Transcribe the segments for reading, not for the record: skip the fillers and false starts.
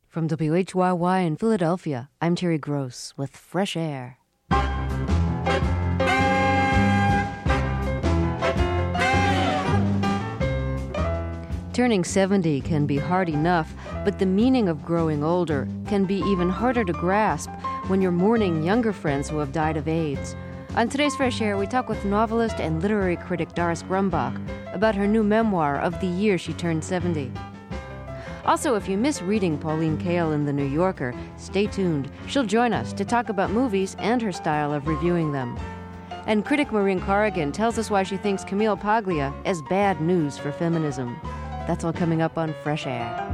From WHYY in Philadelphia, I'm Terry Gross with Fresh Air. Turning 70 can be hard enough, but the meaning of growing older can be even harder to grasp when you're mourning younger friends who have died of AIDS. On today's Fresh Air, we talk with novelist and literary critic Doris Grumbach about her new memoir of the year she turned 70. Also, if you miss reading Pauline Kael in The New Yorker, stay tuned. She'll join us to talk about movies and her style of reviewing them. And critic Maureen Corrigan tells us why she thinks Camille Paglia is bad news for feminism. That's all coming up on Fresh Air.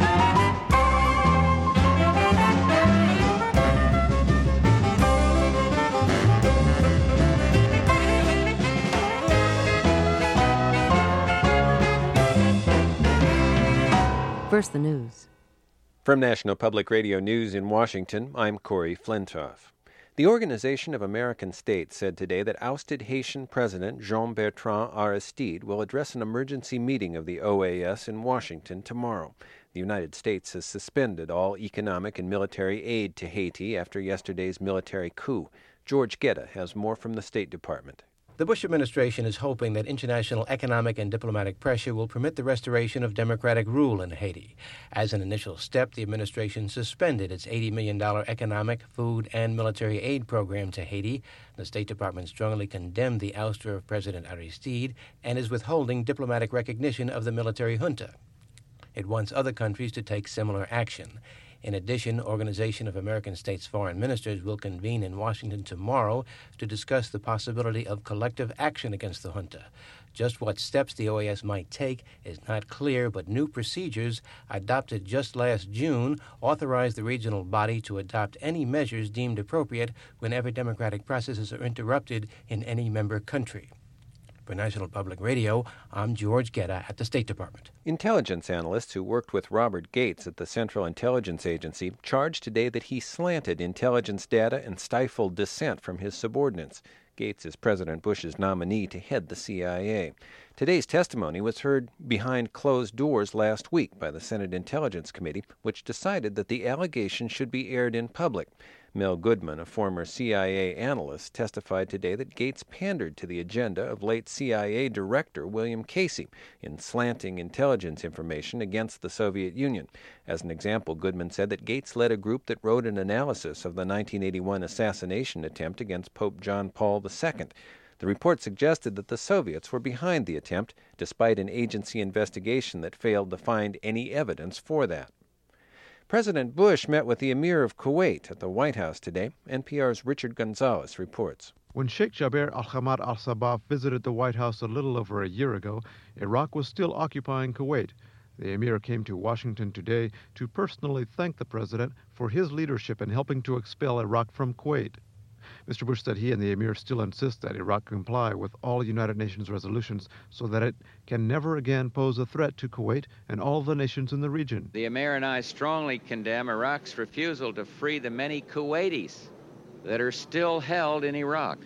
First, the news. From National Public Radio News in Washington, I'm Corey Flintoff. The Organization of American States said today that ousted Haitian President Jean-Bertrand Aristide will address an emergency meeting of the OAS in Washington tomorrow. The United States has suspended all economic and military aid to Haiti after yesterday's military coup. George Gedda has more from the State Department. The Bush administration is hoping that international economic and diplomatic pressure will permit the restoration of democratic rule in Haiti. As an initial step, the administration suspended its $80 million economic, food, and military aid program to Haiti. The State Department strongly condemned the ouster of President Aristide and is withholding diplomatic recognition of the military junta. It wants other countries to take similar action. In addition, Organization of American States Foreign Ministers will convene in Washington tomorrow to discuss the possibility of collective action against the junta. Just what steps the OAS might take is not clear, but new procedures adopted just last June authorize the regional body to adopt any measures deemed appropriate whenever democratic processes are interrupted in any member country. For National Public Radio, I'm George Gedda at the State Department. Intelligence analysts who worked with Robert Gates at the Central Intelligence Agency charged today that he slanted intelligence data and stifled dissent from his subordinates. Gates is President Bush's nominee to head the CIA. Today's testimony was heard behind closed doors last week by the Senate Intelligence Committee, which decided that the allegation should be aired in public. Mel Goodman, a former CIA analyst, testified today that Gates pandered to the agenda of late CIA Director William Casey in slanting intelligence information against the Soviet Union. As an example, Goodman said that Gates led a group that wrote an analysis of the 1981 assassination attempt against Pope John Paul II. The report suggested that the Soviets were behind the attempt, despite an agency investigation that failed to find any evidence for that. President Bush met with the Emir of Kuwait at the White House today. NPR's Richard Gonzalez reports. When Sheikh Jaber al-Hamad al-Sabah visited the White House a little over a year ago, Iraq was still occupying Kuwait. The Emir came to Washington today to personally thank the president for his leadership in helping to expel Iraq from Kuwait. Mr. Bush said he and the Emir still insist that Iraq comply with all United Nations resolutions so that it can never again pose a threat to Kuwait and all the nations in the region. The Emir and I strongly condemn Iraq's refusal to free the many Kuwaitis that are still held in Iraq.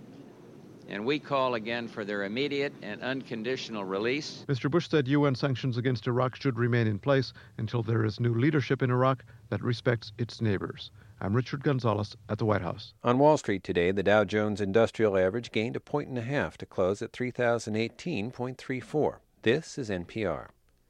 And we call again for their immediate and unconditional release. Mr. Bush said UN sanctions against Iraq should remain in place until there is new leadership in Iraq that respects its neighbors. I'm Richard Gonzalez at the White House. On Wall Street today, the Dow Jones Industrial Average gained 1.5 points to close at 3,018.34. This is NPR.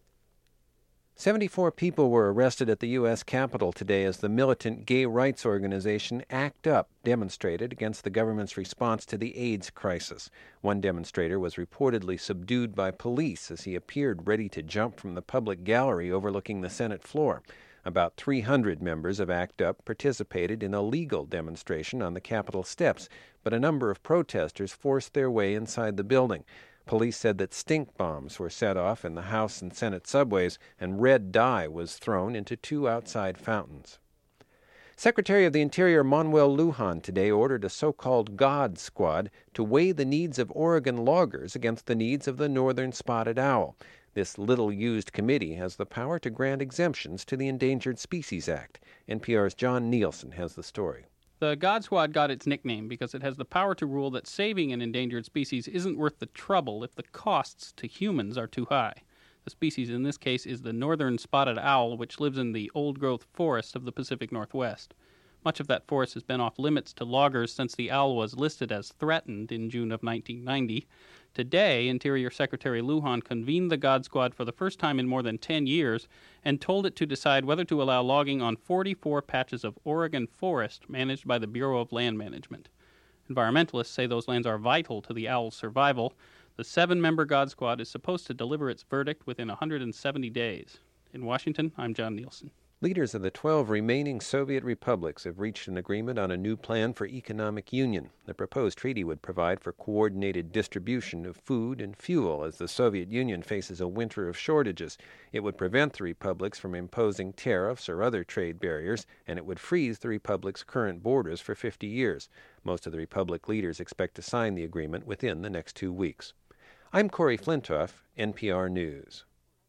74 people were arrested at the U.S. Capitol today as the militant gay rights organization ACT UP demonstrated against the government's response to the AIDS crisis. One demonstrator was reportedly subdued by police as he appeared ready to jump from the public gallery overlooking the Senate floor. About 300 members of ACT UP participated in a legal demonstration on the Capitol steps, but a number of protesters forced their way inside the building. Police said that stink bombs were set off in the House and Senate subways, and red dye was thrown into 2 outside fountains. Secretary of the Interior Manuel Lujan today ordered a so-called God Squad to weigh the needs of Oregon loggers against the needs of the northern spotted owl. This little-used committee has the power to grant exemptions to the Endangered Species Act. NPR's John Nielsen has the story. The God Squad got its nickname because it has the power to rule that saving an endangered species isn't worth the trouble if the costs to humans are too high. The The species in this case is the northern spotted owl, which lives in the old-growth forests of the Pacific Northwest. Much of that forest has been off limits to loggers since the owl was listed as threatened in June of 1990. Today, Interior Secretary Lujan convened the God Squad for the first time in more than 10 years and told it to decide whether to allow logging on 44 patches of Oregon forest managed by the Bureau of Land Management. Environmentalists say those lands are vital to the owl's survival. The 7-member God Squad is supposed to deliver its verdict within 170 days. In Washington, I'm John Nielsen. Leaders of the 12 remaining Soviet republics have reached an agreement on a new plan for economic union. The proposed treaty would provide for coordinated distribution of food and fuel as the Soviet Union faces a winter of shortages. It would prevent the republics from imposing tariffs or other trade barriers, and it would freeze the republics' current borders for 50 years. Most of the republic leaders expect to sign the agreement within the next 2 weeks. I'm Corey Flintoff, NPR News.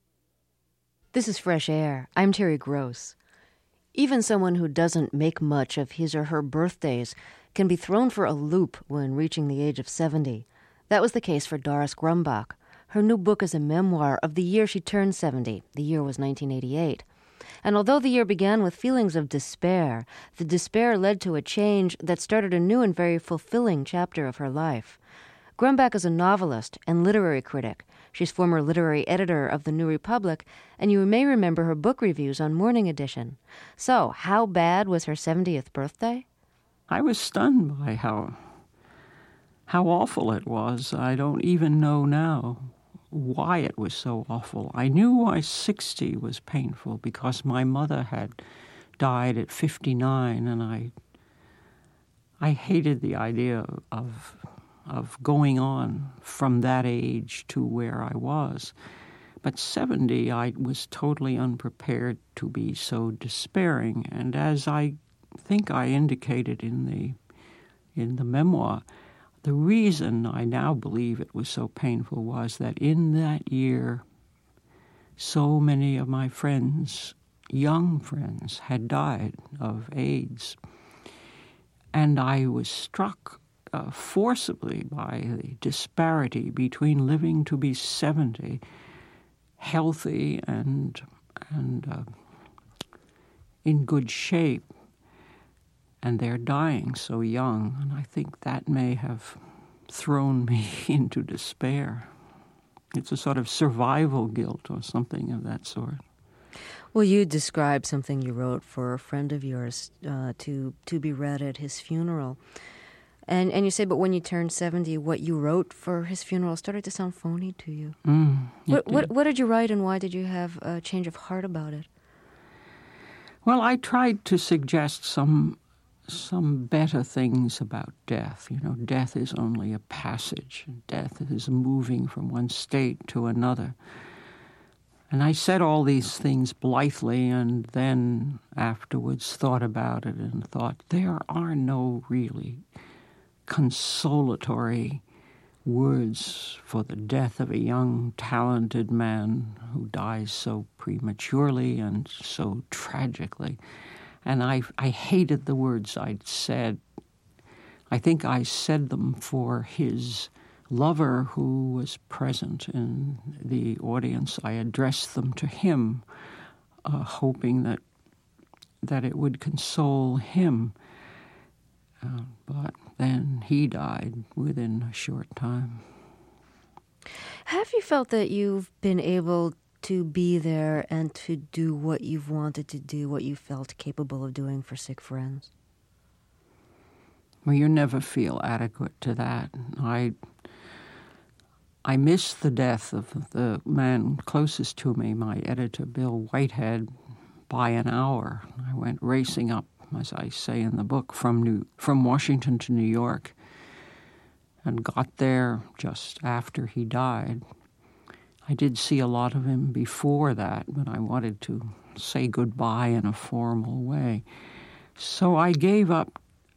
This is Fresh Air. I'm Terry Gross. Even someone who doesn't make much of his or her birthdays can be thrown for a loop when reaching the age of 70. That was the case for Doris Grumbach. Her new book is a memoir of the year she turned 70. The year was 1988. And although the year began with feelings of despair, the despair led to a change that started a new and very fulfilling chapter of her life. Grumbach is a novelist and literary critic. She's former literary editor of The New Republic, and you may remember her book reviews on Morning Edition. So, how bad was her 70th birthday? I was stunned by how awful it was. I don't even know now why it was so awful. I knew why 60 was painful, because my mother had died at 59, and I hated the idea of going on from that age to where I was. But 70, I was totally unprepared to be so despairing. And as I think I indicated in the memoir, the reason I now believe it was so painful was that in that year, so many of my friends, young friends, had died of AIDS. And I was struck forcibly by the disparity between living to be 70, healthy and in good shape, and they're dying so young. And I think that may have thrown me into despair. It's a sort of survival guilt or something of that sort. Well, you described something you wrote for a friend of yours to be read at his funeral. And you say, but when you turned 70, what you wrote for his funeral started to sound phony to you. What did you write, and why did you have a change of heart about it? Well, I tried to suggest some better things about death. You know, death is only a passage. Death is moving from one state to another. And I said all these things blithely, and then afterwards thought about it and thought, there are no really consolatory words for the death of a young, talented man who dies so prematurely and so tragically. And I hated the words I'd said. I think I said them for his lover who was present in the audience. I addressed them to him, hoping that it would console him. But then he died within a short time. Have you felt that you've been able to be there and to do what you've wanted to do, what you felt capable of doing for sick friends? Well, you never feel adequate to that. I missed the death of the man closest to me, my editor, Bill Whitehead, by an hour. I went racing up, as I say in the book, from Washington to New York, and got there just after he died. I did see a lot of him before that, but I wanted to say goodbye in a formal way. So I gave up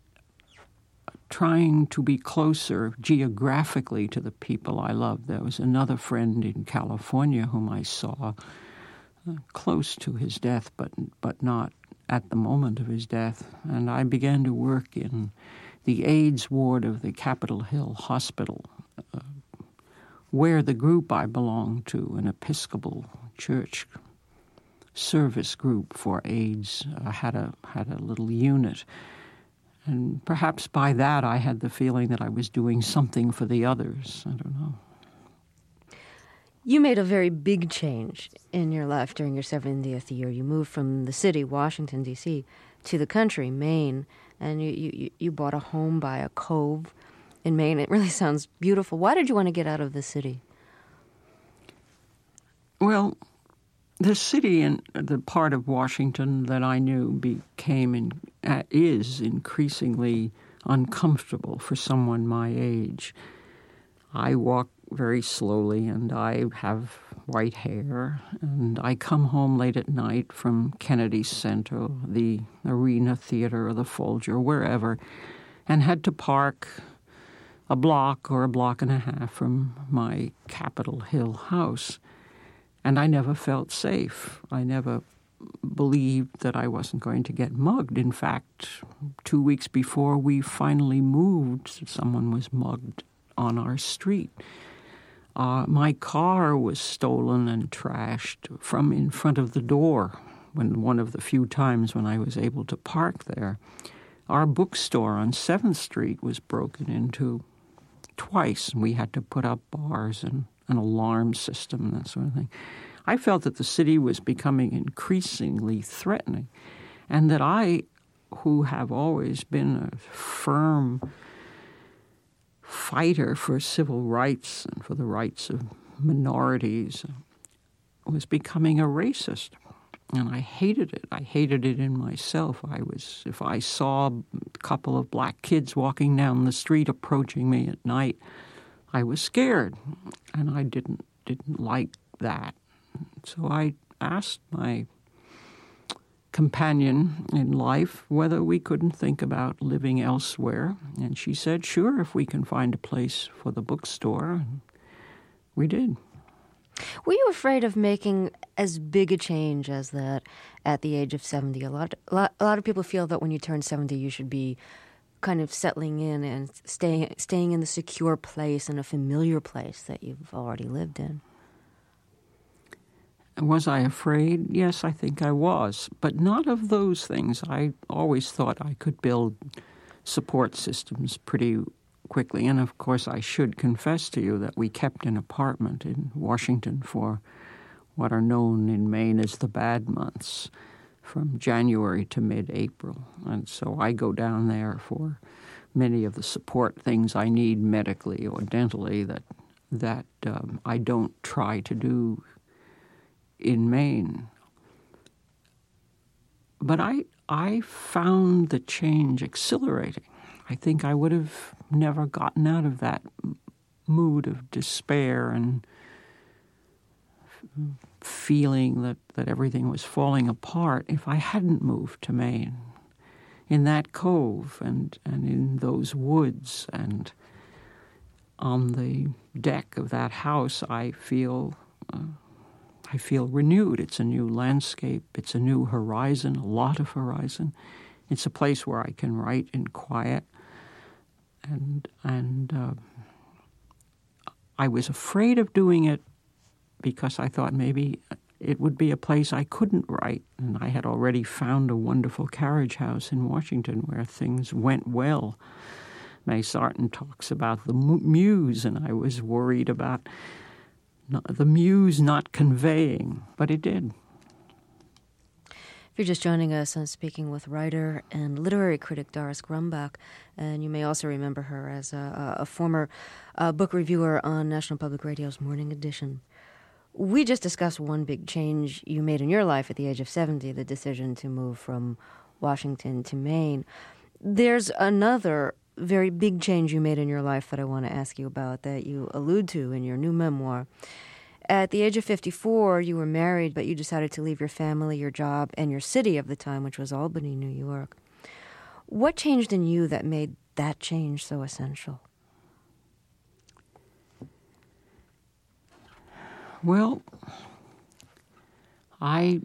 trying to be closer geographically to the people I loved. There was another friend in California whom I saw close to his death, but not at the moment of his death. And I began to work in the AIDS ward of the Capitol Hill Hospital, where the group I belonged to, an Episcopal church service group for AIDS, had a little unit. And perhaps by that I had the feeling that I was doing something for the others. I don't know. You made a very big change in your life during your 70th year. You moved from the city, Washington, D.C., to the country, Maine, and you bought a home by a cove in Maine. It really sounds beautiful. Why did you want to get out of the city? Well, the city and the part of Washington that I knew is increasingly uncomfortable for someone my age. I walk very slowly, and I have white hair, and I come home late at night from Kennedy Center, the Arena Theater, or the Folger, wherever, and had to park a block or a block and a half from my Capitol Hill house. And I never felt safe. I never believed that I wasn't going to get mugged. In fact, 2 weeks before we finally moved, someone was mugged on our street. My car was stolen and trashed from in front of the door one of the few times when I was able to park there. Our bookstore on 7th Street was broken into twice, and we had to put up bars and an alarm system and that sort of thing. I felt that the city was becoming increasingly threatening, and that I, who have always been a firm fighter for civil rights and for the rights of minorities, was becoming a racist. And I hated it. I hated it in myself. If I saw a couple of black kids walking down the street approaching me at night, I was scared, and I didn't like that. So I asked my companion in life whether we couldn't think about living elsewhere, and she said, sure, if we can find a place for the bookstore. And we did. Were you afraid of making as big a change as that at the age of 70? A lot of people feel that when you turn 70, you should be kind of settling in and staying in the secure place and a familiar place that you've already lived in. Was I afraid? Yes, I think I was, but not of those things. I always thought I could build support systems pretty quickly, and of course I should confess to you that we kept an apartment in Washington for what are known in Maine as the bad months, from January to mid-April. And so I go down there for many of the support things I need medically or dentally that I don't try to do in Maine. But I found the change exhilarating. I think I would have never gotten out of that mood of despair and feeling that everything was falling apart if I hadn't moved to Maine. In that cove and in those woods and on the deck of that house, I feel renewed. It's a new landscape. It's a new horizon, a lot of horizon. It's a place where I can write in quiet. And I was afraid of doing it because I thought maybe it would be a place I couldn't write. And I had already found a wonderful carriage house in Washington where things went well. May Sarton talks about the muse, and I was worried about the muse not conveying, but it did. If you're just joining us, I'm speaking with writer and literary critic Doris Grumbach, and you may also remember her as a former book reviewer on National Public Radio's Morning Edition. We just discussed one big change you made in your life at the age of 70, the decision to move from Washington to Maine. There's another very big change you made in your life that I want to ask you about that you allude to in your new memoir. At the age of 54, you were married, but you decided to leave your family, your job, and your city of the time, which was Albany, New York. What changed in you that made that change so essential? Well, I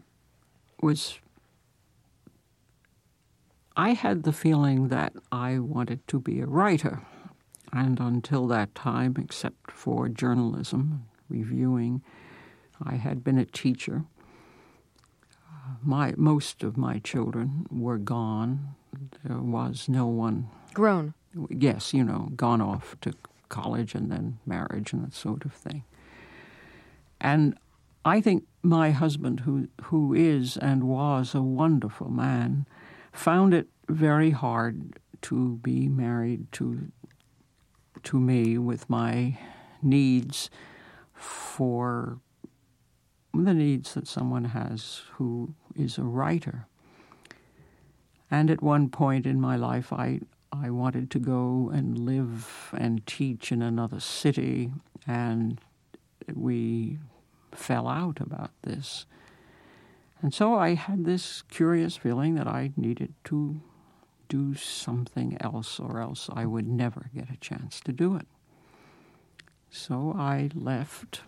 had the feeling that I wanted to be a writer, And until that time, except for journalism, reviewing, I had been a teacher. Most of my children were gone. There was no one. Grown? Yes, gone off to college and then marriage and that sort of thing. And I think my husband, who is and was a wonderful man, found it very hard to be married to me with my needs for the needs that someone has who is a writer. And at one point in my life, I wanted to go and live and teach in another city, and we fell out about this. And so I had this curious feeling that I needed to do something else, or else I would never get a chance to do it. So I left.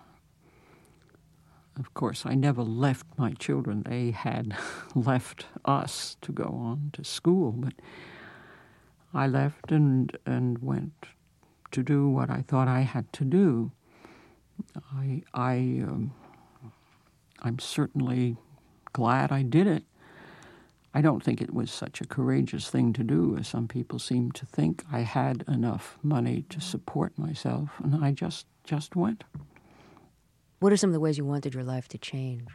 Of course, I never left my children. They had left us to go on to school, but I left and went to do what I thought I had to do. I'm certainly glad I did it. I don't think it was such a courageous thing to do as some people seem to think. I had enough money to support myself, and I just went. What are some of the ways you wanted your life to change?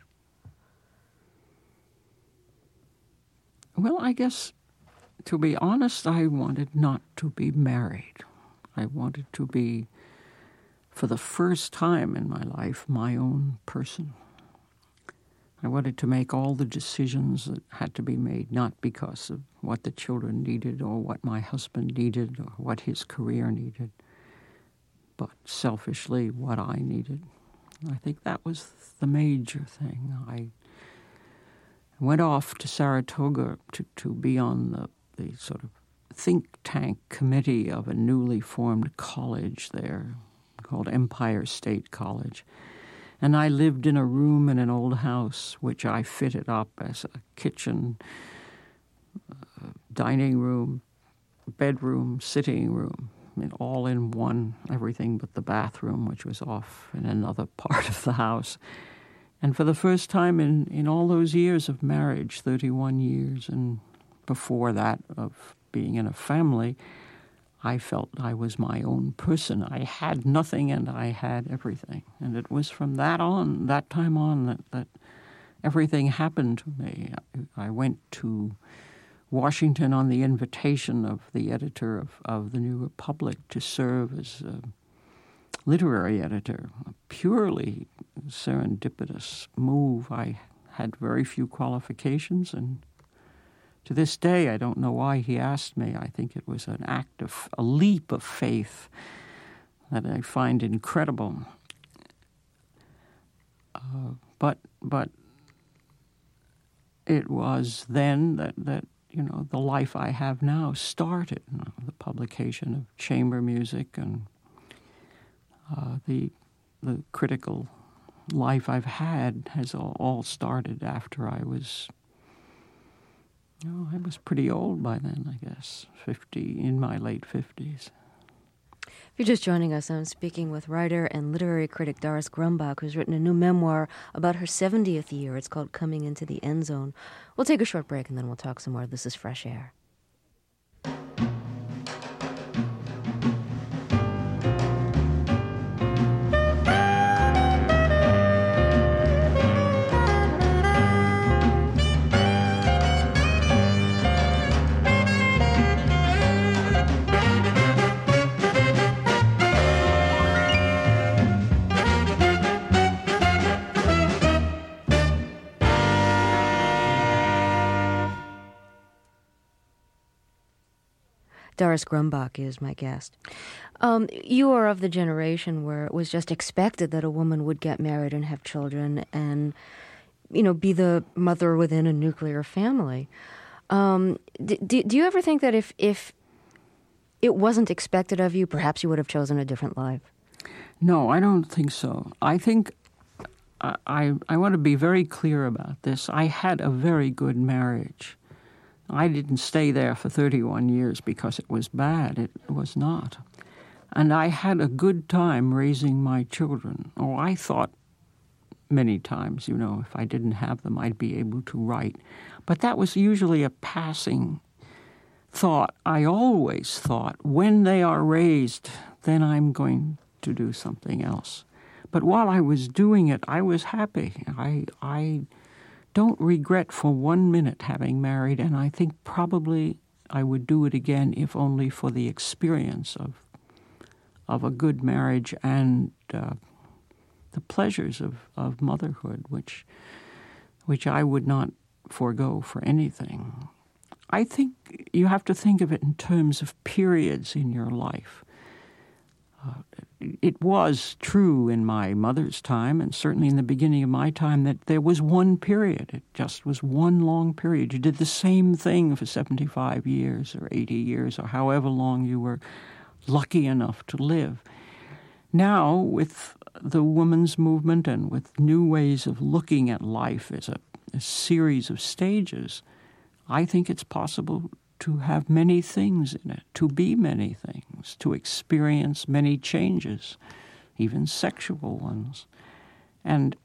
Well, I guess, to be honest, I wanted not to be married. I wanted to be, for the first time in my life, my own person. I wanted to make all the decisions that had to be made, not because of what the children needed or what my husband needed or what his career needed, but selfishly what I needed. I think that was the major thing. I went off to Saratoga to be on the sort of think tank committee of a newly formed college there called Empire State College. And I lived in a room in an old house, which I fitted up as a kitchen, dining room, bedroom, sitting room, all in one, everything but the bathroom, which was off in another part of the house. And for the first time in all those years of marriage, 31 years, and before that of being in a family, I felt I was my own person. I had nothing and I had everything. And it was from that time on, that everything happened to me. I went to Washington on the invitation of the editor of the New Republic to serve as a literary editor, a purely serendipitous move. I had very few qualifications, and to this day, I don't know why he asked me. I think it was a leap of faith that I find incredible. But it was then that the life I have now started. The publication of chamber music and the critical life I've had has all started after I was pretty old by then, I guess, 50, in my late 50s. If you're just joining us, I'm speaking with writer and literary critic Doris Grumbach, who's written a new memoir about her 70th year. It's called Coming into the End Zone. We'll take a short break and then we'll talk some more. This is Fresh Air. Doris Grumbach is my guest. You are of the generation where it was just expected that a woman would get married and have children and, be the mother within a nuclear family. Do you ever think that if it wasn't expected of you, perhaps you would have chosen a different life? No, I don't think so. I think I want to be very clear about this. I had a very good marriage. I didn't stay there for 31 years because it was bad. It was not. And I had a good time raising my children. Oh, I thought many times, if I didn't have them, I'd be able to write. But that was usually a passing thought. I always thought, when they are raised, then I'm going to do something else. But while I was doing it, I was happy. I don't regret for 1 minute having married, and I think probably I would do it again if only for the experience of a good marriage and the pleasures of motherhood, which I would not forego for anything. I think you have to think of it in terms of periods in your life. It was true in my mother's time, and certainly in the beginning of my time, that there was one period. It just was one long period. You did the same thing for 75 years or 80 years or however long you were lucky enough to live. Now, with the women's movement and with new ways of looking at life as a series of stages, I think it's possible to have many things in it, to be many things, to experience many changes, even sexual ones. And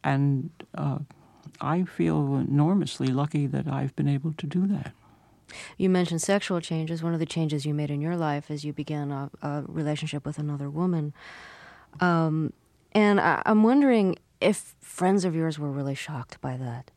I feel enormously lucky that I've been able to do that. You mentioned sexual changes. One of the changes you made in your life is you began a relationship with another woman. And I'm wondering if friends of yours were really shocked by that.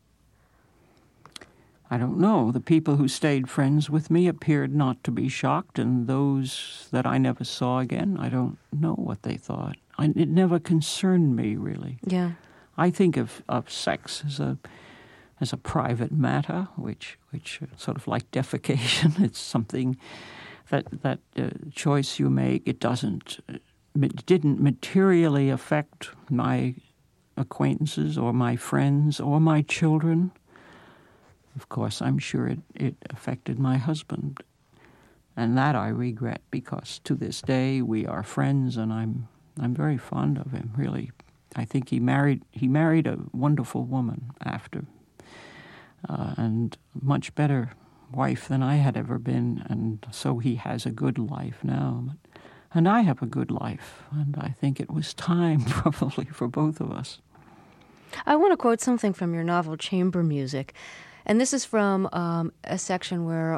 I don't know. The people who stayed friends with me appeared not to be shocked, and those that I never saw again, I don't know what they thought. It never concerned me, really. Yeah. I think of sex as a private matter, which sort of like defecation. It's something that choice you make. It didn't materially affect my acquaintances or my friends or my children. Of course, I'm sure it affected my husband, and that I regret, because to this day we are friends, and I'm very fond of him. Really, I think he married a wonderful woman after, and much better wife than I had ever been, and so he has a good life now, and I have a good life, and I think it was time probably for both of us. I want to quote something from your novel Chamber Music. And this is from a section where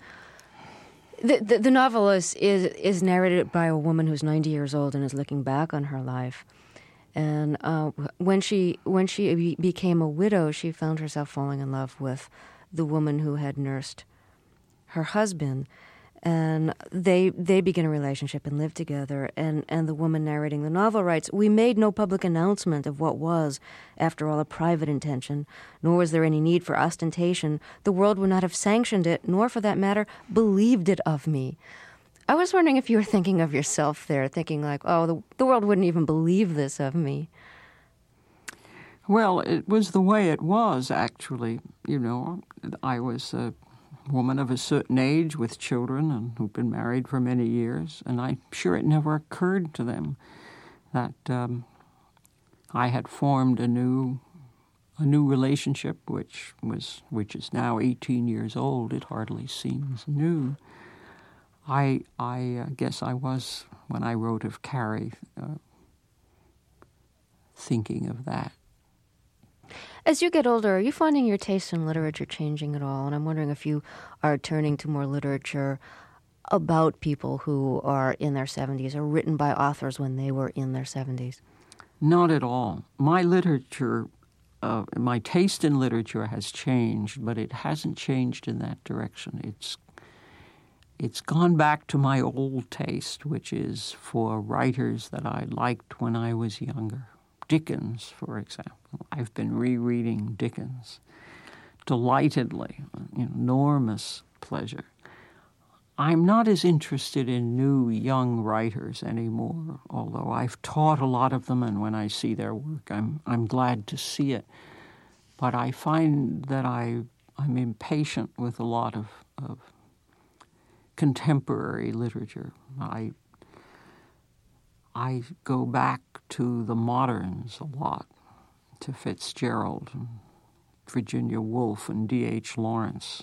the novel is narrated by a woman who's 90 years old and is looking back on her life. And when she became a widow, she found herself falling in love with the woman who had nursed her husband. And they begin a relationship and live together. And the woman narrating the novel writes, "We made no public announcement of what was, after all, a private intention, nor was there any need for ostentation. The world would not have sanctioned it, nor, for that matter, believed it of me." I was wondering if you were thinking of yourself there, thinking like, oh, the world wouldn't even believe this of me. Well, it was the way it was, actually. I was a woman of a certain age with children and who'd been married for many years, and I'm sure it never occurred to them that I had formed a new relationship, which is now 18 years old. It hardly seems new. I guess I was, when I wrote of Carrie, thinking of that. As you get older, are you finding your taste in literature changing at all? And I'm wondering if you are turning to more literature about people who are in their 70s or written by authors when they were in their 70s. Not at all. My literature, my taste in literature has changed, but it hasn't changed in that direction. It's gone back to my old taste, which is for writers that I liked when I was younger. Dickens, for example. I've been rereading Dickens delightedly, enormous pleasure. I'm not as interested in new young writers anymore, although I've taught a lot of them, and when I see their work, I'm glad to see it. But I find that I'm impatient with a lot of contemporary literature. I go back to the moderns a lot, to Fitzgerald and Virginia Woolf and D.H. Lawrence.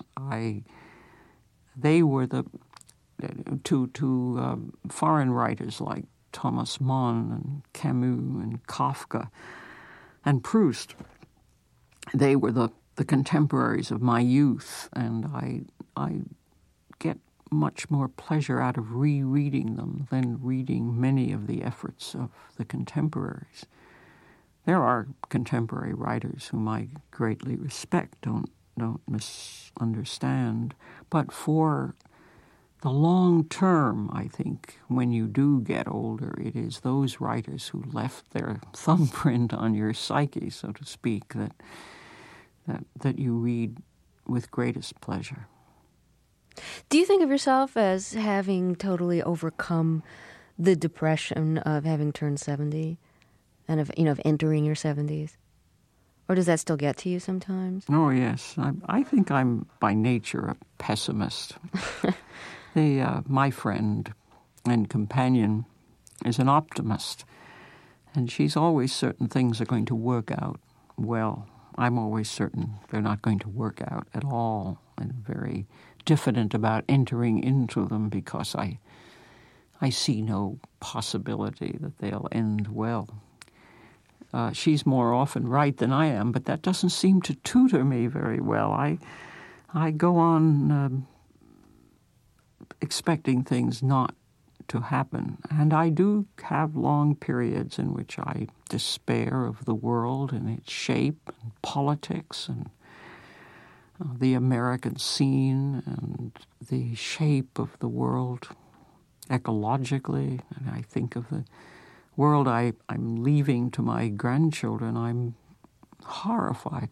They were to foreign writers like Thomas Mann and Camus and Kafka and Proust. They were the contemporaries of my youth, and I get much more pleasure out of rereading them than reading many of the efforts of the contemporaries. There are contemporary writers whom I greatly respect, don't misunderstand, but for the long term, I think, when you do get older, it is those writers who left their thumbprint on your psyche, so to speak, that you read with greatest pleasure. Do you think of yourself as having totally overcome the depression of having turned 70 and of entering your 70s? Or does that still get to you sometimes? Oh, yes. I think I'm by nature a pessimist. My friend and companion is an optimist, and she's always certain things are going to work out well. I'm always certain they're not going to work out at all, and very diffident about entering into them because I see no possibility that they'll end well. She's more often right than I am, but that doesn't seem to tutor me very well. I go on expecting things not to happen, and I do have long periods in which I despair of the world and its shape and politics and the American scene and the shape of the world ecologically. And I think of the world I'm leaving to my grandchildren. I'm horrified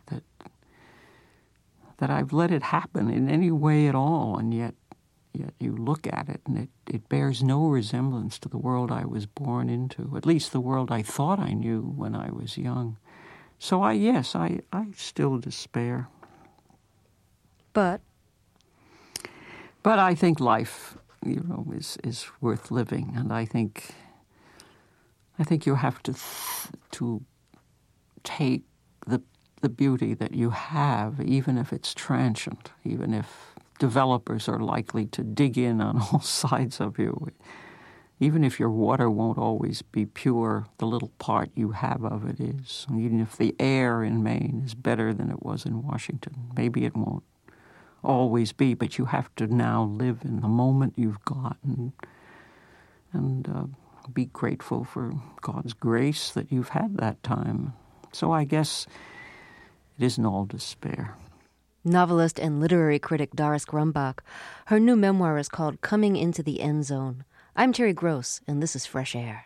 that I've let it happen in any way at all, and yet you look at it and it bears no resemblance to the world I was born into, at least the world I thought I knew when I was young. So I still despair. But I think life, is worth living, and I think you have to take the beauty that you have, even if it's transient, even if developers are likely to dig in on all sides of you. Even if your water won't always be pure, the little part you have of it is. And even if the air in Maine is better than it was in Washington, maybe it won't always be, but you have to now live in the moment you've got and be grateful for God's grace that you've had that time. So I guess it isn't all despair. Novelist and literary critic Doris Grumbach. Her new memoir is called Coming into the End Zone. I'm Terry Gross, and this is Fresh Air.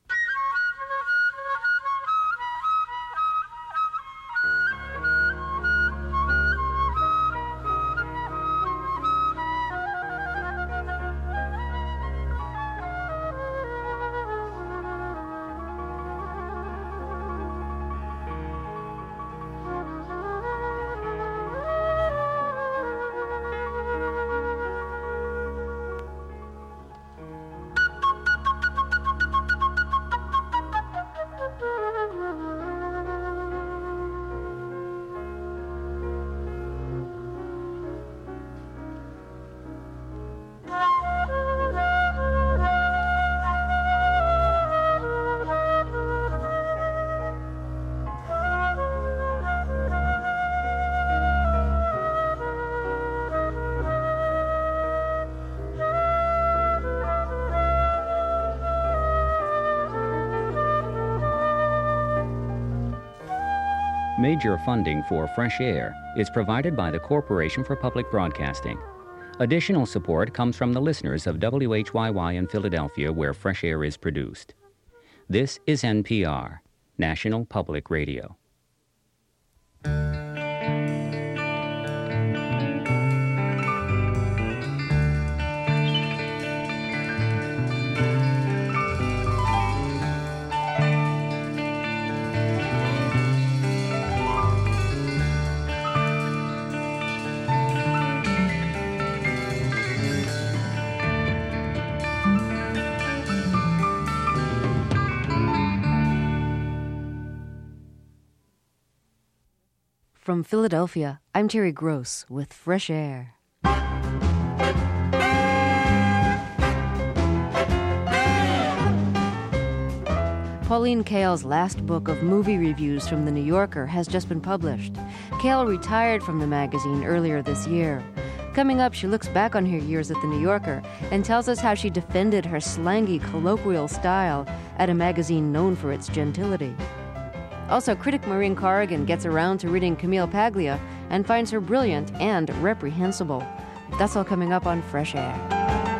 Major funding for Fresh Air is provided by the Corporation for Public Broadcasting. Additional support comes from the listeners of WHYY in Philadelphia, where Fresh Air is produced. This is NPR, National Public Radio. From Philadelphia, I'm Terry Gross with Fresh Air. Pauline Kael's last book of movie reviews from The New Yorker has just been published. Kael retired from the magazine earlier this year. Coming up, she looks back on her years at The New Yorker and tells us how she defended her slangy, colloquial style at a magazine known for its gentility. Also, critic Maureen Corrigan gets around to reading Camille Paglia and finds her brilliant and reprehensible. That's all coming up on Fresh Air.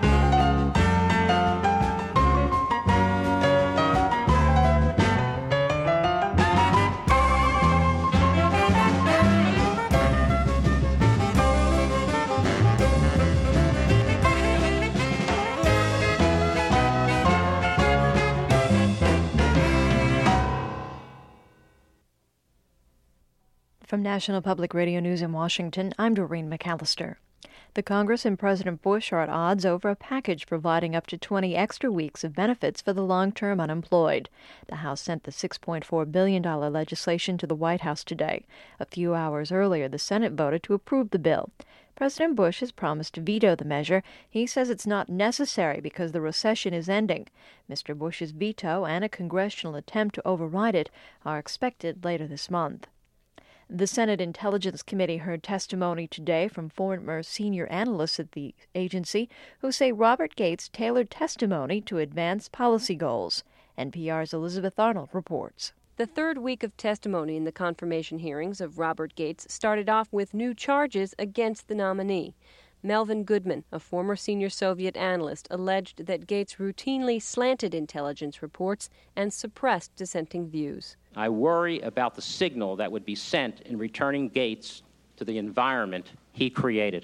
From National Public Radio News in Washington, I'm Doreen McAllister. The Congress and President Bush are at odds over a package providing up to 20 extra weeks of benefits for the long-term unemployed. The House sent the $6.4 billion legislation to the White House today. A few hours earlier, the Senate voted to approve the bill. President Bush has promised to veto the measure. He says it's not necessary because the recession is ending. Mr. Bush's veto and a congressional attempt to override it are expected later this month. The Senate Intelligence Committee heard testimony today from former senior analysts at the agency who say Robert Gates tailored testimony to advance policy goals. NPR's Elizabeth Arnold reports. The third week of testimony in the confirmation hearings of Robert Gates started off with new charges against the nominee. Melvin Goodman, a former senior Soviet analyst, alleged that Gates routinely slanted intelligence reports and suppressed dissenting views. I worry about the signal that would be sent in returning Gates to the environment he created.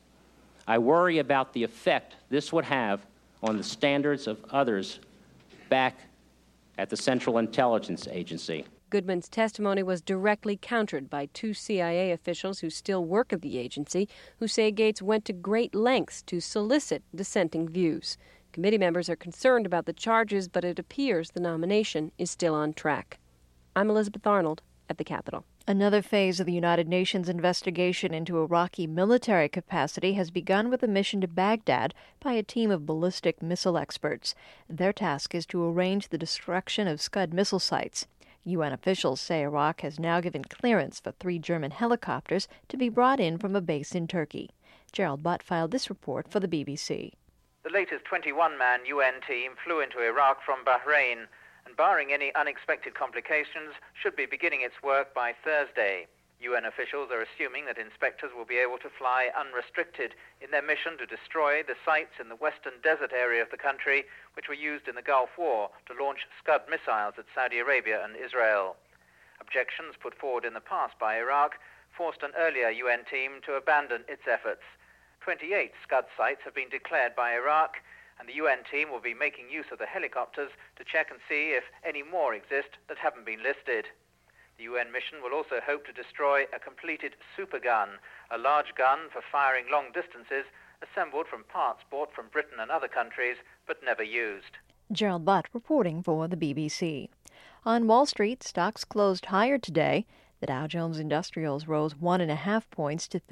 I worry about the effect this would have on the standards of others back at the Central Intelligence Agency. Goodman's testimony was directly countered by two CIA officials who still work at the agency, who say Gates went to great lengths to solicit dissenting views. Committee members are concerned about the charges, but it appears the nomination is still on track. I'm Elizabeth Arnold at the Capitol. Another phase of the United Nations investigation into Iraqi military capacity has begun with a mission to Baghdad by a team of ballistic missile experts. Their task is to arrange the destruction of Scud missile sites. UN officials say Iraq has now given clearance for 3 German helicopters to be brought in from a base in Turkey. Gerald Butt filed this report for the BBC. The latest 21-man UN team flew into Iraq from Bahrain and, barring any unexpected complications, should be beginning its work by Thursday. UN officials are assuming that inspectors will be able to fly unrestricted in their mission to destroy the sites in the western desert area of the country which were used in the Gulf War to launch Scud missiles at Saudi Arabia and Israel. Objections put forward in the past by Iraq forced an earlier UN team to abandon its efforts. 28 Scud sites have been declared by Iraq, and the UN team will be making use of the helicopters to check and see if any more exist that haven't been listed. The UN mission will also hope to destroy a completed supergun, a large gun for firing long distances, assembled from parts bought from Britain and other countries, but never used. Gerald Butt reporting for the BBC. On Wall Street, stocks closed higher today. The Dow Jones Industrials rose 1.5 points to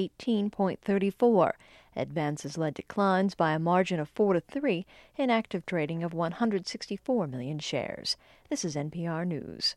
3018.34. Advances led declines by a margin of 4-3 in active trading of 164 million shares. This is NPR News.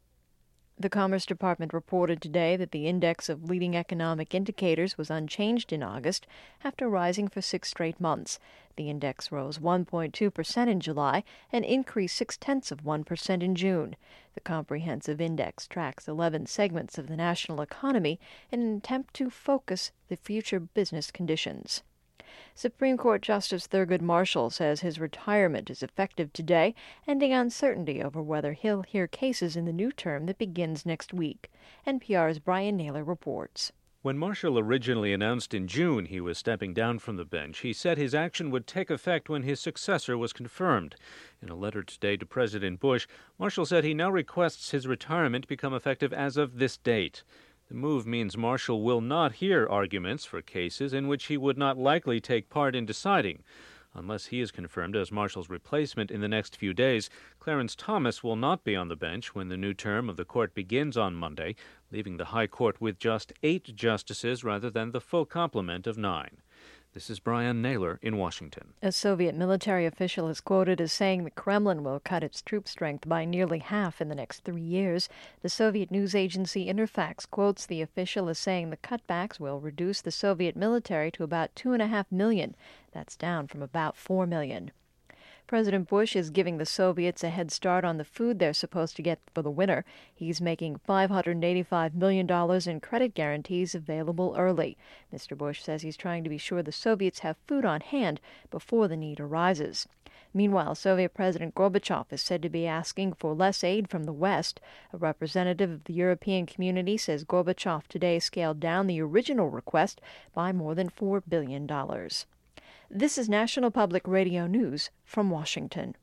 The Commerce Department reported today that the index of leading economic indicators was unchanged in August after rising for 6 straight months. The index rose 1.2% in July and increased 0.6% in June. The comprehensive index tracks 11 segments of the national economy in an attempt to focus the future business conditions. Supreme Court Justice Thurgood Marshall says his retirement is effective today, ending uncertainty over whether he'll hear cases in the new term that begins next week. NPR's Brian Naylor reports. When Marshall originally announced in June he was stepping down from the bench, he said his action would take effect when his successor was confirmed. In a letter today to President Bush, Marshall said he now requests his retirement become effective as of this date. The move means Marshall will not hear arguments for cases in which he would not likely take part in deciding. Unless he is confirmed as Marshall's replacement in the next few days, Clarence Thomas will not be on the bench when the new term of the court begins on Monday, leaving the High Court with just 8 justices rather than the full complement of 9. This is Brian Naylor in Washington. A Soviet military official is quoted as saying the Kremlin will cut its troop strength by nearly half in the next 3 years. The Soviet news agency Interfax quotes the official as saying the cutbacks will reduce the Soviet military to about 2.5 million. That's down from about 4 million. President Bush is giving the Soviets a head start on the food they're supposed to get for the winter. He's making $585 million in credit guarantees available early. Mr. Bush says he's trying to be sure the Soviets have food on hand before the need arises. Meanwhile, Soviet President Gorbachev is said to be asking for less aid from the West. A representative of the European community says Gorbachev today scaled down the original request by more than $4 billion. This is National Public Radio News from Washington.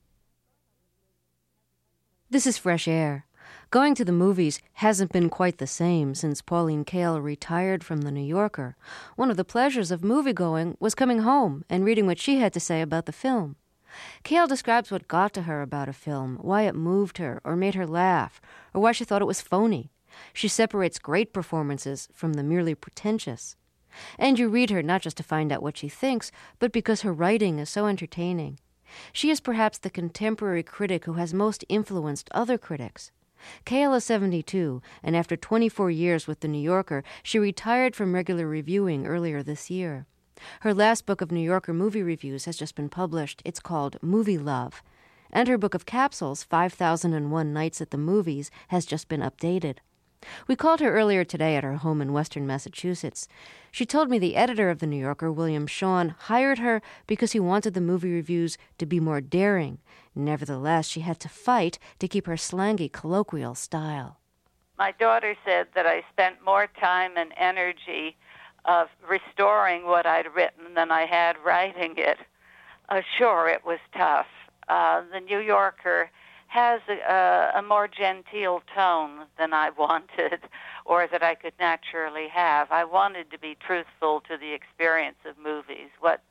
This is Fresh Air. Going to the movies hasn't been quite the same since Pauline Kael retired from The New Yorker. One of the pleasures of moviegoing was coming home and reading what she had to say about the film. Kael describes what got to her about a film, why it moved her or made her laugh, or why she thought it was phony. She separates great performances from the merely pretentious. And you read her not just to find out what she thinks, but because her writing is so entertaining. She is perhaps the contemporary critic who has most influenced other critics. Kael is 72, and after 24 years with The New Yorker, she retired from regular reviewing earlier this year. Her last book of New Yorker movie reviews has just been published. It's called Movie Love. And her book of capsules, 5001 Nights at the Movies, has just been updated. We called her earlier today at her home in western Massachusetts. She told me the editor of The New Yorker, William Shawn, hired her because he wanted the movie reviews to be more daring. Nevertheless, she had to fight to keep her slangy, colloquial style. My daughter said that I spent more time and energy of restoring what I'd written than I had writing it. Sure, it was tough. The New Yorker has a more genteel tone than I wanted or that I could naturally have. I wanted to be truthful to the experience of movies.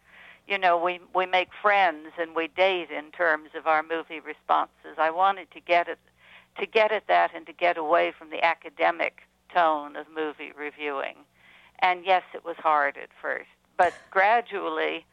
We make friends and we date in terms of our movie responses. I wanted to get at that and to get away from the academic tone of movie reviewing. And yes, it was hard at first, but gradually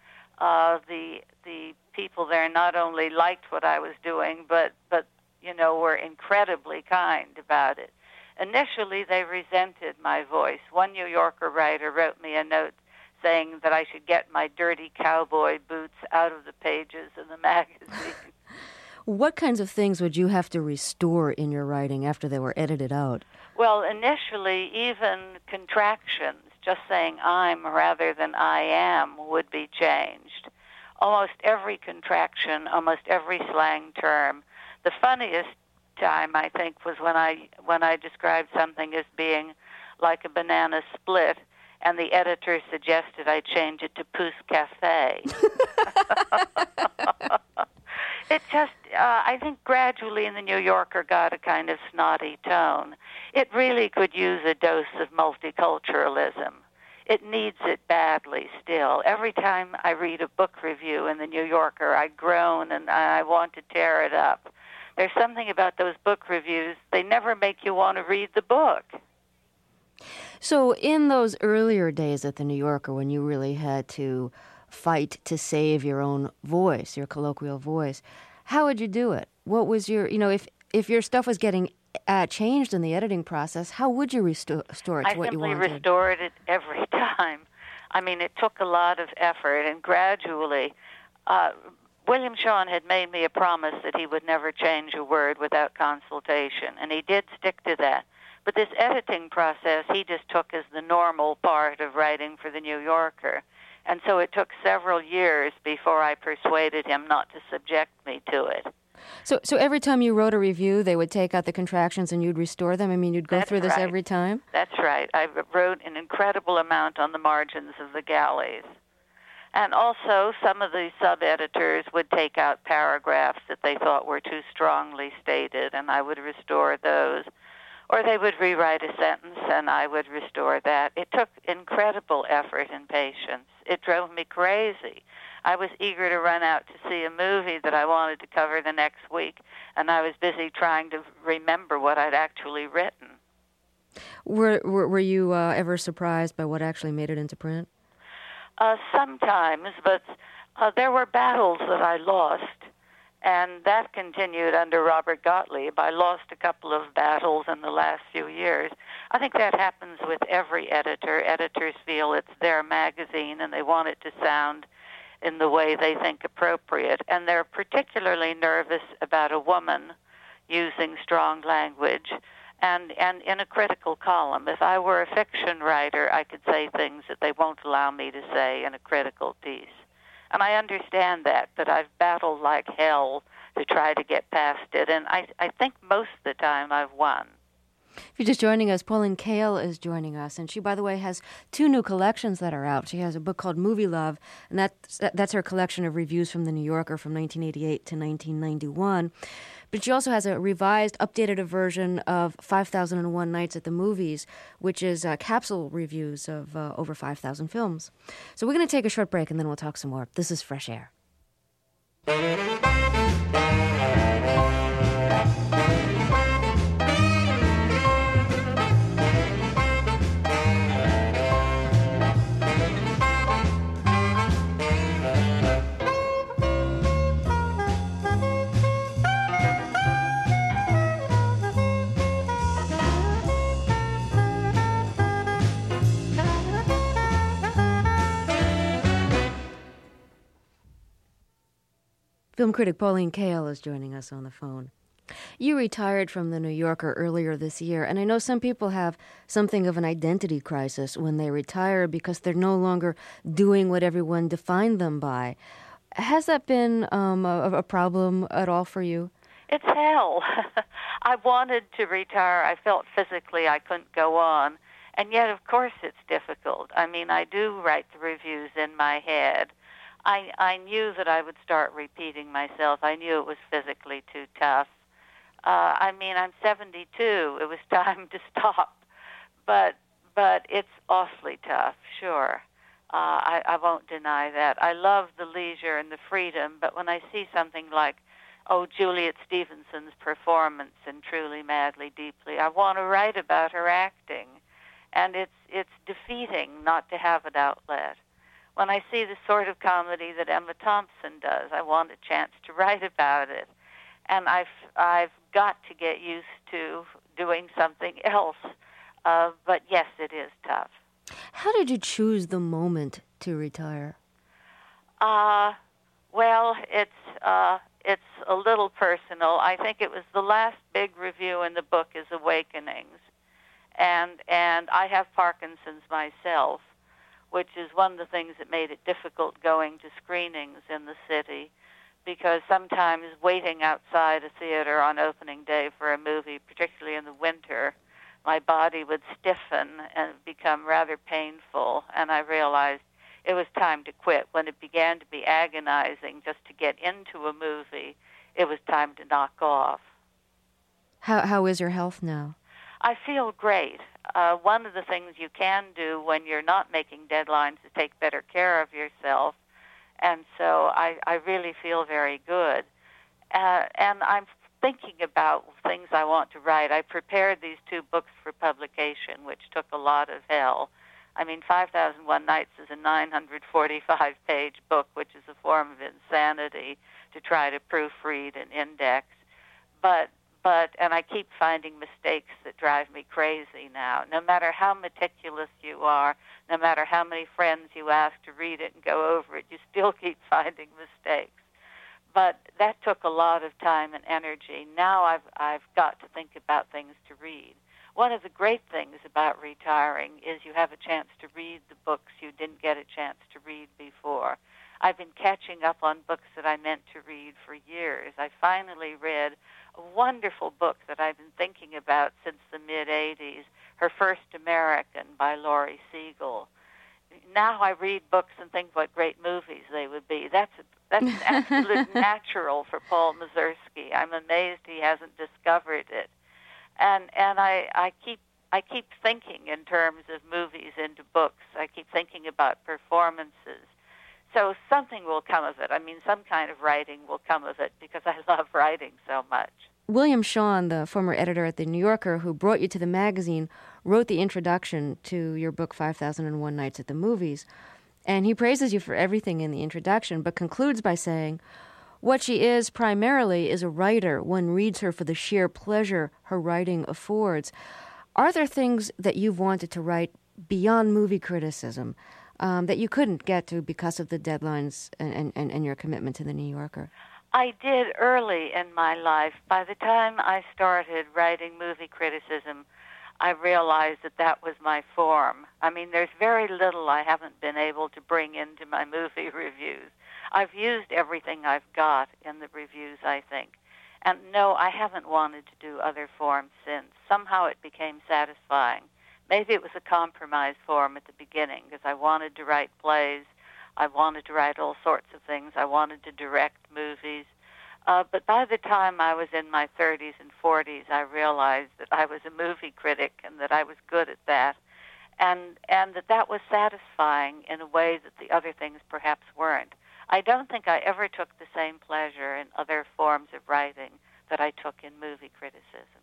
the people there not only liked what I was doing, but were incredibly kind about it. Initially, they resented my voice. One New Yorker writer wrote me a note saying that I should get my dirty cowboy boots out of the pages of the magazine. What kinds of things would you have to restore in your writing after they were edited out? Well, initially, even contractions, just saying I'm rather than I am, would be changed. Almost every contraction, almost every slang term. The funniest time, I think, was when I described something as being like a banana split, and the editor suggested I change it to Pousse Café. It just, I think gradually in the New Yorker got a kind of snotty tone. It really could use a dose of multiculturalism. It needs it badly still. Every time I read a book review in the New Yorker, I groan and I want to tear it up. There's something about those book reviews, they never make you want to read the book. So in those earlier days at The New Yorker, when you really had to fight to save your own voice, your colloquial voice, how would you do it? What was your, if your stuff was getting changed in the editing process, how would you restore it to what you wanted? I simply restored it every time. I mean, it took a lot of effort, and gradually, William Shawn had made me a promise that he would never change a word without consultation, and he did stick to that. But this editing process, he just took as the normal part of writing for The New Yorker. And so it took several years before I persuaded him not to subject me to it. So every time you wrote a review, they would take out the contractions and you'd restore them? I mean, you'd go That's through this right. every time? That's right. I wrote an incredible amount on the margins of the galleys. And also, some of the sub-editors would take out paragraphs that they thought were too strongly stated, and I would restore those. Or they would rewrite a sentence, and I would restore that. It took incredible effort and patience. It drove me crazy. I was eager to run out to see a movie that I wanted to cover the next week, and I was busy trying to remember what I'd actually written. Were you ever surprised by what actually made it into print? Sometimes, but there were battles that I lost, and that continued under Robert Gottlieb. I lost a couple of battles in the last few years. I think that happens with every editor. Editors feel it's their magazine, and they want it to sound in the way they think appropriate, and they're particularly nervous about a woman using strong language and in a critical column. If I were a fiction writer, I could say things that they won't allow me to say in a critical piece. And I understand that, but I've battled like hell to try to get past it, and I think most of the time I've won. If you're just joining us, Pauline Kael is joining us, and she, by the way, has 2 new collections that are out. She has a book called Movie Love, and that's her collection of reviews from The New Yorker from 1988 to 1991. But she also has a revised, updated version of 5001 Nights at the Movies, which is capsule reviews of over 5,000 films. So we're going to take a short break, and then we'll talk some more. This is Fresh Air. Film critic Pauline Kael is joining us on the phone. You retired from The New Yorker earlier this year, and I know some people have something of an identity crisis when they retire because they're no longer doing what everyone defined them by. Has that been a problem at all for you? It's hell. I wanted to retire. I felt physically I couldn't go on. And yet, of course, it's difficult. I mean, I do write the reviews in my head. I knew that I would start repeating myself. I knew it was physically too tough. I mean, I'm 72. It was time to stop. But it's awfully tough, sure. I won't deny that. I love the leisure and the freedom, but when I see something like, Juliet Stevenson's performance in Truly, Madly, Deeply, I want to write about her acting. And it's defeating not to have an outlet. When I see the sort of comedy that Emma Thompson does, I want a chance to write about it. And I've got to get used to doing something else. But yes, it is tough. How did you choose the moment to retire? Well, it's a little personal. I think it was the last big review in the book is Awakenings. And I have Parkinson's myself, which is one of the things that made it difficult going to screenings in the city, because sometimes waiting outside a theater on opening day for a movie, particularly in the winter, my body would stiffen and become rather painful, and I realized it was time to quit. When it began to be agonizing just to get into a movie, it was time to knock off. How is your health now? I feel great. One of the things you can do when you're not making deadlines is take better care of yourself. And so I really feel very good. And I'm thinking about things I want to write. I prepared these 2 books for publication, which took a lot of hell. I mean, 5001 Nights is a 945-page book, which is a form of insanity to try to proofread and index. And I keep finding mistakes that drive me crazy now. No matter how meticulous you are, no matter how many friends you ask to read it and go over it, you still keep finding mistakes. But that took a lot of time and energy. Now I've got to think about things to read. One of the great things about retiring is you have a chance to read the books you didn't get a chance to read before. I've been catching up on books that I meant to read for years. I finally read a wonderful book that I've been thinking about since the mid-'80s, Her First American by Laurie Siegel. Now I read books and think what great movies they would be. That's an absolute natural for Paul Mazursky. I'm amazed he hasn't discovered it. And I keep thinking in terms of movies into books. I keep thinking about performances. So something will come of it. I mean, some kind of writing will come of it because I love writing so much. William Shawn, the former editor at The New Yorker, who brought you to the magazine, wrote the introduction to your book 5001 Nights at the Movies. And he praises you for everything in the introduction, but concludes by saying, what she is primarily is a writer. One reads her for the sheer pleasure her writing affords. Are there things that you've wanted to write beyond movie criticism that you couldn't get to because of the deadlines and your commitment to The New Yorker? I did early in my life. By the time I started writing movie criticism, I realized that that was my form. I mean, there's very little I haven't been able to bring into my movie reviews. I've used everything I've got in the reviews, I think. And no, I haven't wanted to do other forms since. Somehow it became satisfying. Maybe it was a compromise form at the beginning, because I wanted to write plays. I wanted to write all sorts of things. I wanted to direct movies. But by the time I was in my 30s and 40s, I realized that I was a movie critic and that I was good at that, and that was satisfying in a way that the other things perhaps weren't. I don't think I ever took the same pleasure in other forms of writing that I took in movie criticism.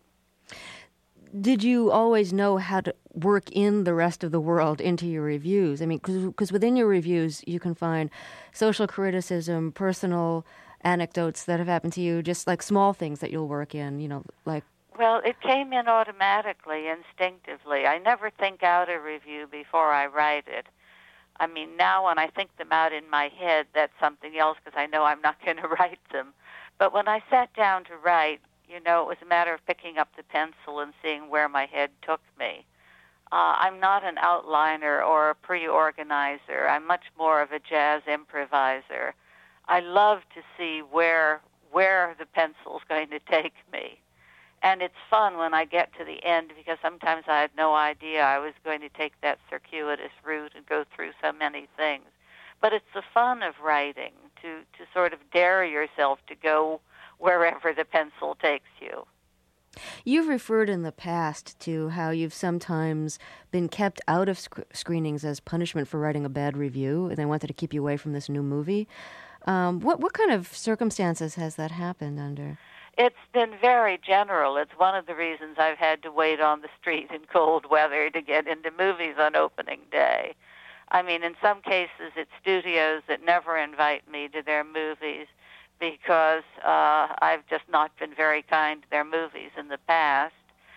Did you always know how to work in the rest of the world into your reviews? I mean, because within your reviews you can find social criticism, personal anecdotes that have happened to you, just like small things that you'll work in, you know, like... Well, it came in automatically, instinctively. I never think out a review before I write it. I mean, now when I think them out in my head, that's something else because I know I'm not going to write them. But when I sat down to write, you know, it was a matter of picking up the pencil and seeing where my head took me. I'm not an outliner or a pre-organizer. I'm much more of a jazz improviser. I love to see where the pencil's going to take me. And it's fun when I get to the end because sometimes I had no idea I was going to take that circuitous route and go through so many things. But it's the fun of writing, to sort of dare yourself to go wherever the pencil takes you. You've referred in the past to how you've sometimes been kept out of screenings as punishment for writing a bad review, and they wanted to keep you away from this new movie. What kind of circumstances has that happened under? It's been very general. It's one of the reasons I've had to wait on the street in cold weather to get into movies on opening day. I mean, in some cases, it's studios that never invite me to their movies because I've just not been very kind to their movies in the past.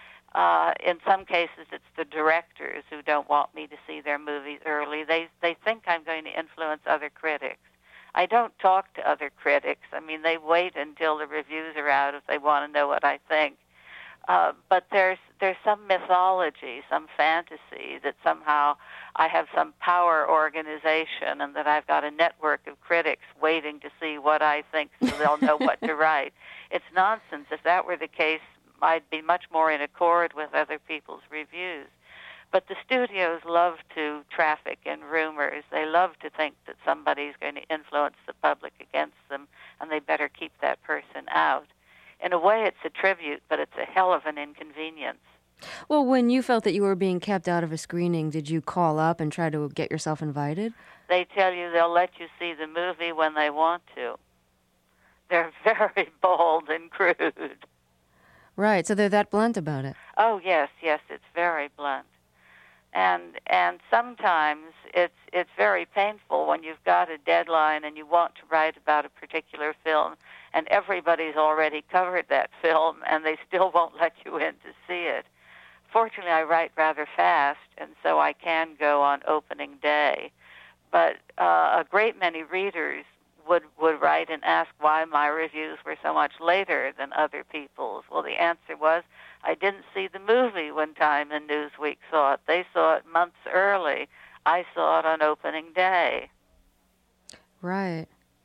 In some cases, it's the directors who don't want me to see their movies early. They think I'm going to influence other critics. I don't talk to other critics. I mean, they wait until the reviews are out if they want to know what I think. But there's some mythology, some fantasy that somehow I have some power organization and that I've got a network of critics waiting to see what I think so they'll know what to write. It's nonsense. If that were the case, I'd be much more in accord with other people's reviews. But the studios love to traffic in rumors. They love to think that somebody's going to influence the public against them, and they better keep that person out. In a way, it's a tribute, but it's a hell of an inconvenience. Well, when you felt that you were being kept out of a screening, did you call up and try to get yourself invited? They tell you they'll let you see the movie when they want to. They're very bold and crude. Right, so they're that blunt about it. Oh, yes, it's very blunt. And sometimes it's very painful when you've got a deadline and you want to write about a particular film and everybody's already covered that film and they still won't let you in to see it. Fortunately, I write rather fast, and so I can go on opening day. But a great many readers would write and ask why my reviews were so much later than other people's. Well, the answer was, I didn't see the movie when Time and Newsweek saw it. They saw it months early. I saw it on opening day. Right.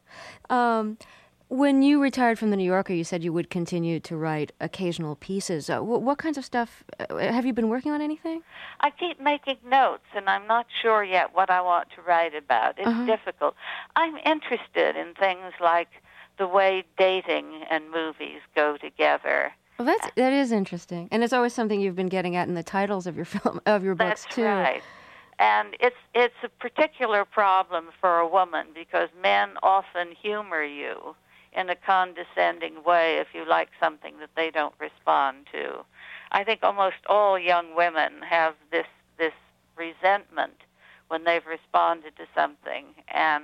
When you retired from The New Yorker, you said you would continue to write occasional pieces. What kinds of stuff? Have you been working on anything? I keep making notes, and I'm not sure yet what I want to write about. It's difficult. I'm interested in things like the way dating and movies go together. Well, that is interesting, and it's always something you've been getting at in the titles of your books too. That's right. And it's a particular problem for a woman because men often humor you in a condescending way if you like something that they don't respond to. I think almost all young women have this resentment when they've responded to something, and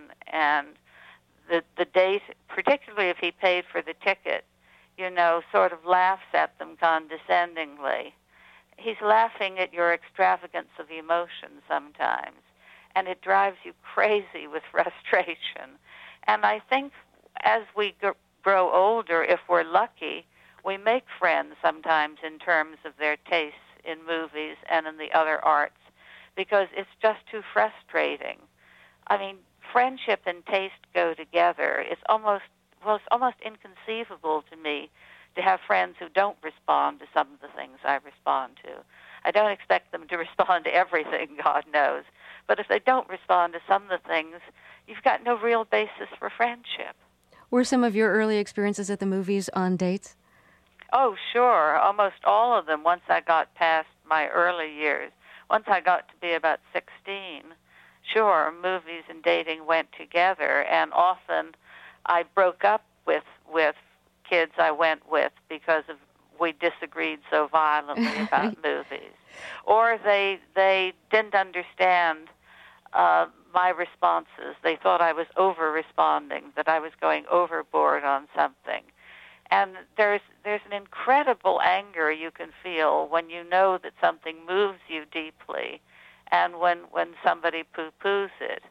the date, particularly if he paid for the ticket, sort of laughs at them condescendingly. He's laughing at your extravagance of emotion sometimes, and it drives you crazy with frustration. And I think as we grow older, if we're lucky, we make friends sometimes in terms of their tastes in movies and in the other arts, because it's just too frustrating. I mean, friendship and taste go together. It's almost inconceivable to me to have friends who don't respond to some of the things I respond to. I don't expect them to respond to everything, God knows. But if they don't respond to some of the things, you've got no real basis for friendship. Were some of your early experiences at the movies on dates? Oh, sure. Almost all of them once I got past my early years. Once I got to be about 16, sure, movies and dating went together, and often I broke up with kids I went with because we disagreed so violently about movies. Or they didn't understand my responses. They thought I was over-responding, that I was going overboard on something. And there's an incredible anger you can feel when you know that something moves you deeply, and when somebody poo-poos it.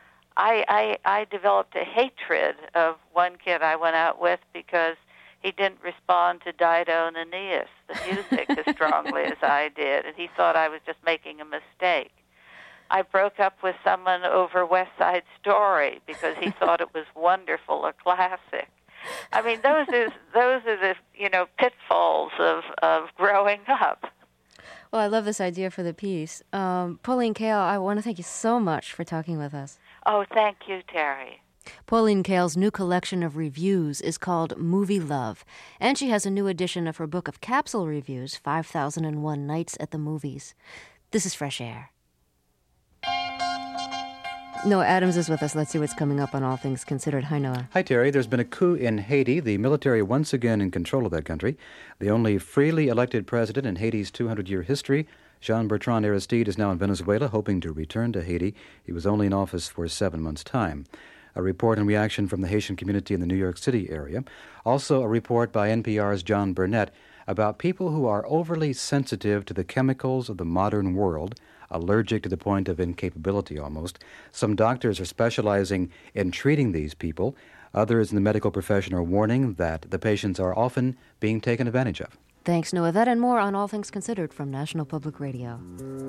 I developed a hatred of one kid I went out with because he didn't respond to Dido and Aeneas, the music, as strongly as I did, and he thought I was just making a mistake. I broke up with someone over West Side Story because he thought it was wonderful, a classic. I mean, those are the pitfalls of growing up. Well, I love this idea for the piece. Pauline Kael, I want to thank you so much for talking with us. Oh, thank you, Terry. Pauline Kael's new collection of reviews is called Movie Love, and she has a new edition of her book of capsule reviews, 5001 Nights at the Movies. This is Fresh Air. Noah Adams is with us. Let's see what's coming up on All Things Considered. Hi, Noah. Hi, Terry. There's been a coup in Haiti. The military once again in control of that country. The only freely elected president in Haiti's 200-year history, Jean-Bertrand Aristide, is now in Venezuela, hoping to return to Haiti. He was only in office for 7 months' time. A report and reaction from the Haitian community in the New York City area. Also a report by NPR's John Burnett about people who are overly sensitive to the chemicals of the modern world, allergic to the point of incapability almost. Some doctors are specializing in treating these people. Others in the medical profession are warning that the patients are often being taken advantage of. Thanks, Noah. That and more on All Things Considered from National Public Radio.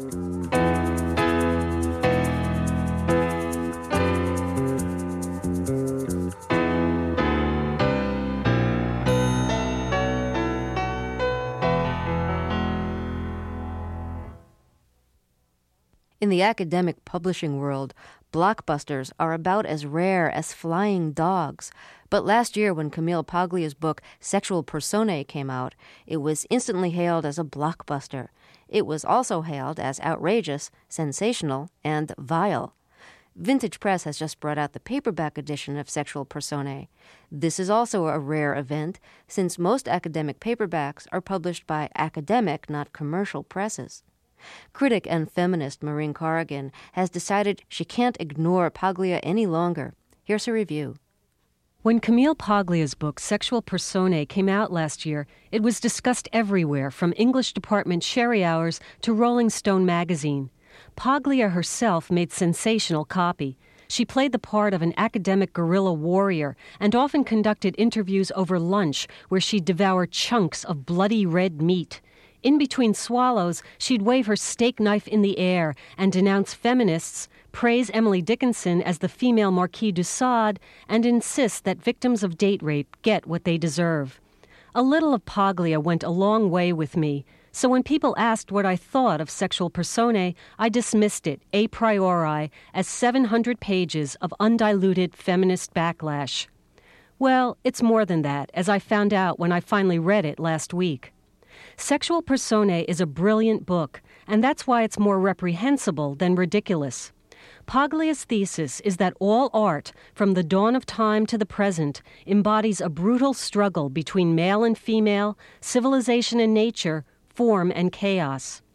In the academic publishing world, blockbusters are about as rare as flying dogs. But last year, when Camille Paglia's book Sexual Personae came out, it was instantly hailed as a blockbuster. It was also hailed as outrageous, sensational, and vile. Vintage Press has just brought out the paperback edition of Sexual Personae. This is also a rare event, since most academic paperbacks are published by academic, not commercial presses. Critic and feminist Maureen Corrigan has decided she can't ignore Paglia any longer. Here's her review. When Camille Paglia's book Sexual Personae came out last year, it was discussed everywhere, from English department sherry hours to Rolling Stone magazine. Paglia herself made sensational copy. She played the part of an academic guerrilla warrior and often conducted interviews over lunch where she'd devour chunks of bloody red meat. In between swallows, she'd wave her steak knife in the air and denounce feminists, praise Emily Dickinson as the female Marquis de Sade, and insist that victims of date rape get what they deserve. A little of Paglia went a long way with me, so when people asked what I thought of Sexual Personae, I dismissed it a priori as 700 pages of undiluted feminist backlash. Well, it's more than that, as I found out when I finally read it last week. Sexual Personae is a brilliant book, and that's why it's more reprehensible than ridiculous. Paglia's thesis is that all art, from the dawn of time to the present, embodies a brutal struggle between male and female, civilization and nature, form and chaos.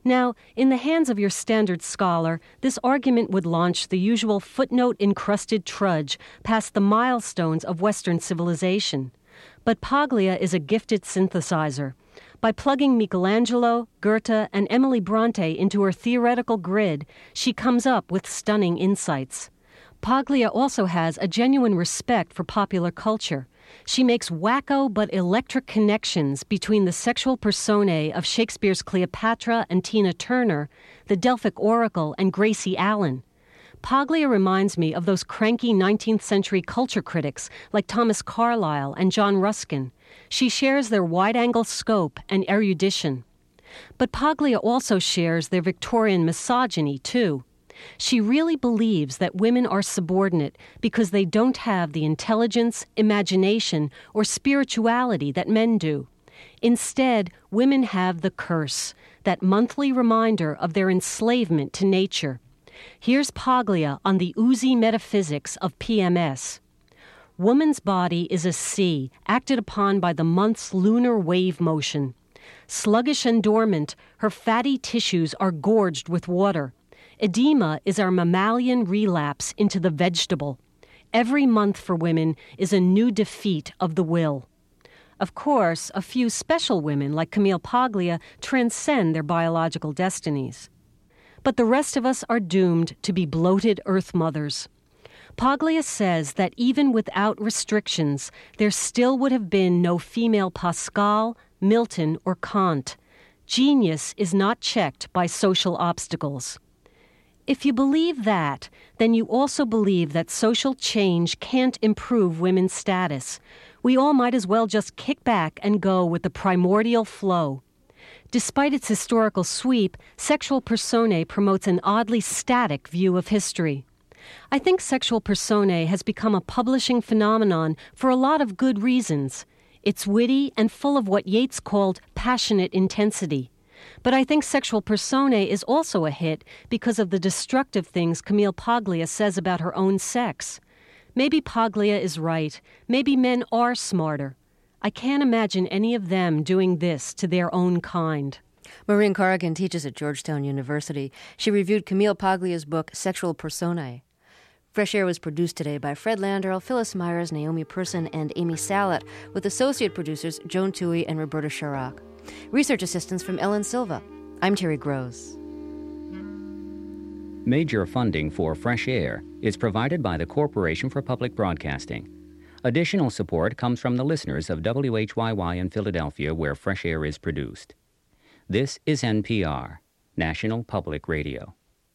Now, in the hands of your standard scholar, this argument would launch the usual footnote-encrusted trudge past the milestones of Western civilization. But Paglia is a gifted synthesizer. By plugging Michelangelo, Goethe, and Emily Bronte into her theoretical grid, she comes up with stunning insights. Paglia also has a genuine respect for popular culture. She makes wacko but electric connections between the sexual personae of Shakespeare's Cleopatra and Tina Turner, the Delphic Oracle, and Gracie Allen. Paglia reminds me of those cranky 19th century culture critics like Thomas Carlyle and John Ruskin. She shares their wide-angle scope and erudition. But Paglia also shares their Victorian misogyny, too. She really believes that women are subordinate because they don't have the intelligence, imagination, or spirituality that men do. Instead, women have the curse, that monthly reminder of their enslavement to nature. Here's Paglia on the oozy metaphysics of PMS. Woman's body is a sea acted upon by the month's lunar wave motion. Sluggish and dormant, her fatty tissues are gorged with water. Edema is our mammalian relapse into the vegetable. Every month for women is a new defeat of the will. Of course, a few special women like Camille Paglia transcend their biological destinies. But the rest of us are doomed to be bloated earth mothers. Paglia says that even without restrictions, there still would have been no female Pascal, Milton, or Kant. Genius is not checked by social obstacles. If you believe that, then you also believe that social change can't improve women's status. We all might as well just kick back and go with the primordial flow. Despite its historical sweep, Sexual Personae promotes an oddly static view of history. I think Sexual Personae has become a publishing phenomenon for a lot of good reasons. It's witty and full of what Yeats called passionate intensity. But I think Sexual Personae is also a hit because of the destructive things Camille Paglia says about her own sex. Maybe Paglia is right. Maybe men are smarter. I can't imagine any of them doing this to their own kind. Maureen Corrigan teaches at Georgetown University. She reviewed Camille Paglia's book, Sexual Personae. Fresh Air was produced today by Fred Landerl, Phyllis Myers, Naomi Person, and Amy Salet, with associate producers Joan Toohey and Roberta Sharack. Research assistance from Ellen Silva. I'm Terry Gross. Major funding for Fresh Air is provided by the Corporation for Public Broadcasting. Additional support comes from the listeners of WHYY in Philadelphia, where Fresh Air is produced. This is NPR, National Public Radio.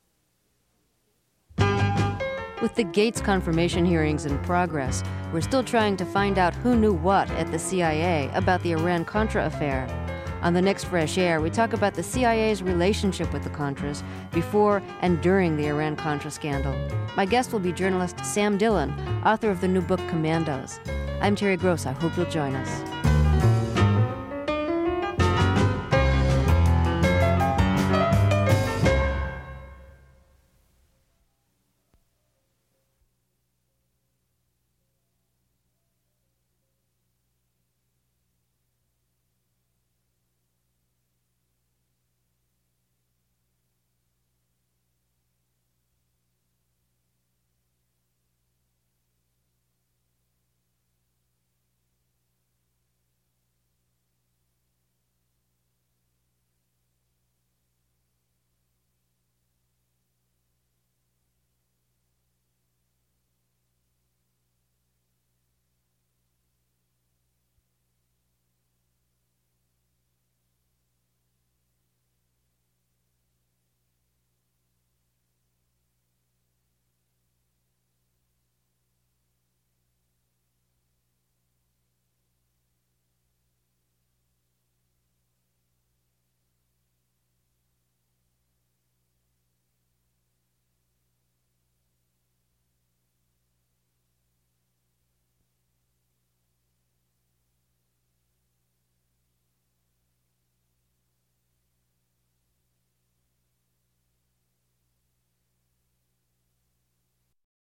With the Gates confirmation hearings in progress, we're still trying to find out who knew what at the CIA about the Iran-Contra affair. On the next Fresh Air, we talk about the CIA's relationship with the Contras before and during the Iran-Contra scandal. My guest will be journalist Sam Dillon, author of the new book Commandos. I'm Terry Gross. I hope you'll join us.